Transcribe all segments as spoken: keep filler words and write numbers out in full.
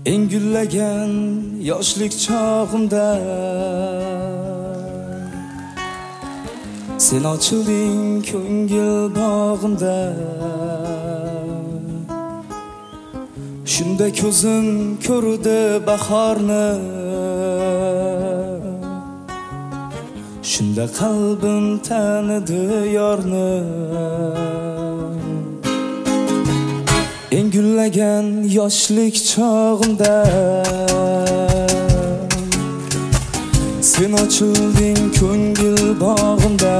Engüllagan yoshlik chog'imda sen ochilding ko'ngil bog'imda. Shunda ko'zim ko'rdi bahorni, shunda qalbim tanidi yorni. Engüllagan yoshlik chog'imda sen ochilding ko'ngil bog'imda.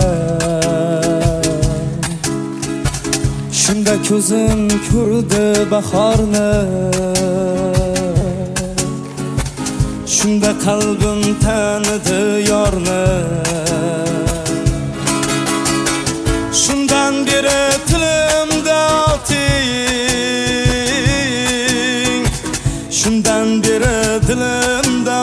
Shunda ko'zim ko'rdi bahorni, shunda qalbim tanidi yorni. Shundan beri tilimda oting, shundan beri dilimda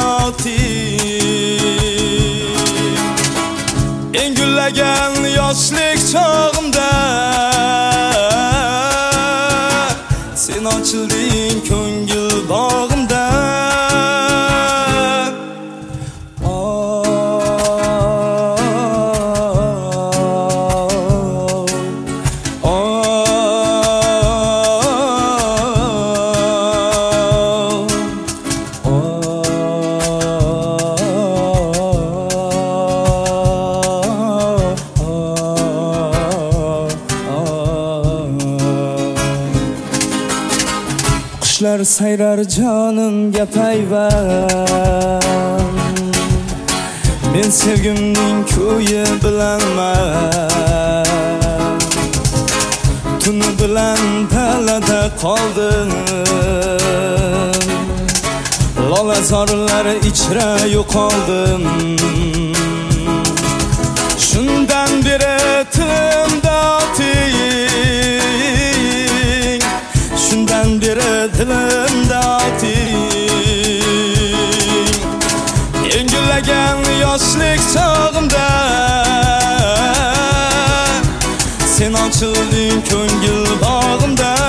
oting. Engüllagan yoshlik chog'imda sen ochilding ko'ngil bog'imda. Qushlar sayrar jonimga payvand, men sevgimning ko'yi bilanman. Tuni bilan dalada qoldim, lolazorlar ichra yo'qoldim. Shundan beri tilimda oting, shundan beri dilimda oting. Engüllagan yoshlik chog'imda sen ochilding ko'ngil bog'imda.